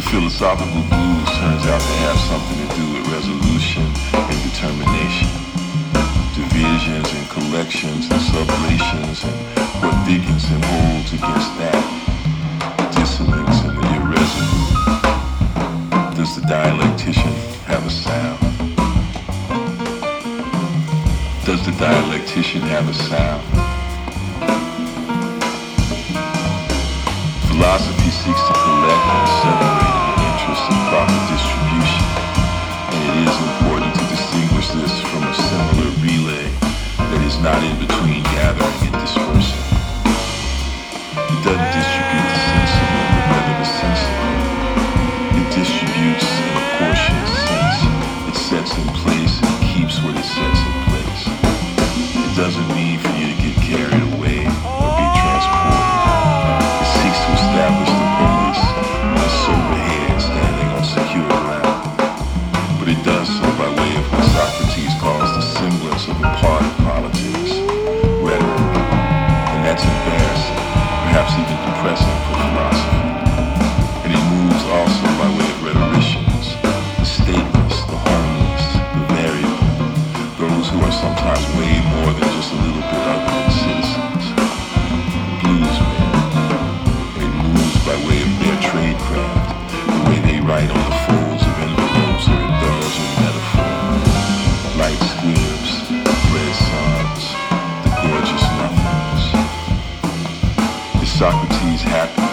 Philosophical blues turns out to have something to do with resolution and determination. Divisions and collections and sublations and what Dickinson holds against that. Dissonance and the irresolute. Does the dialectician have a sound? Does the dialectician have a sound? Philosophy seeks to collect and separate in the interest of proper distribution, and it is important to distinguish this from a similar relay that is not in between gathering and dispersing. It doesn't distribute the sensible, but rather the sensible. It distributes in a portioned sense. It sets in place and keeps what it sets in place. It doesn't mean for you to get carried away or be transported. It seeks to establish the police in a sober head standing on secure ground. But it does so by way of what Socrates calls the semblance of a part of politics, rhetoric. And that's embarrassing, perhaps even depressing for philosophy. And it moves also by way of rhetoricians, the stateless, the homeless, the variable, those who are sometimes way more than just a little bit other than citizens. Bluesmen. And it moves by way of their tradecraft, the way they write on the folds of envelopes or indulge in metaphor. Light squibs, red suns, the gorgeous nothings. Is Socrates happy?